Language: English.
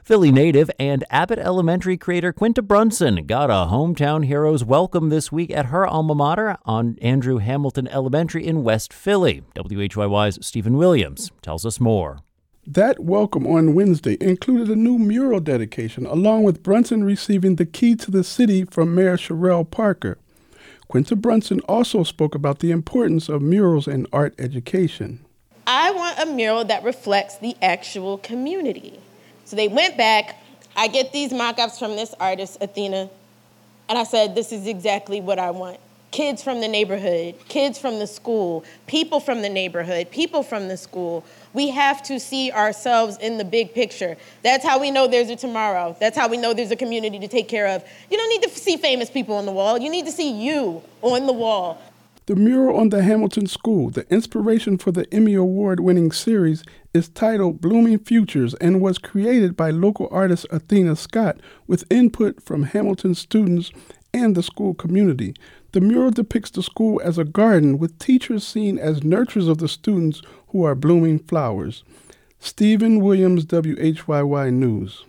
Philly native and Abbott Elementary creator Quinta Brunson got a hometown hero's welcome this week at her alma mater on Andrew Hamilton Elementary in West Philly. WHYY's Stephen Williams tells us more. That welcome on Wednesday included a new mural dedication, along with Brunson receiving the key to the city from Mayor Sherrell Parker. Quinta Brunson also spoke about the importance of murals in art education. I want a mural that reflects the actual community. So they went back. I get these mock-ups from this artist, Athena, and I said, this is exactly what I want. Kids from the neighborhood, kids from the school, people from the neighborhood, people from the school. We have to see ourselves in the big picture. That's how we know there's a tomorrow. That's how we know there's a community to take care of. You don't need to see famous people on the wall. You need to see you on the wall. The mural on the Hamilton School, the inspiration for the Emmy Award-winning series, is titled Blooming Futures and was created by local artist Athena Scott with input from Hamilton students and the school community. The mural depicts the school as a garden with teachers seen as nurturers of the students who are blooming flowers. Stephen Williams, WHYY News.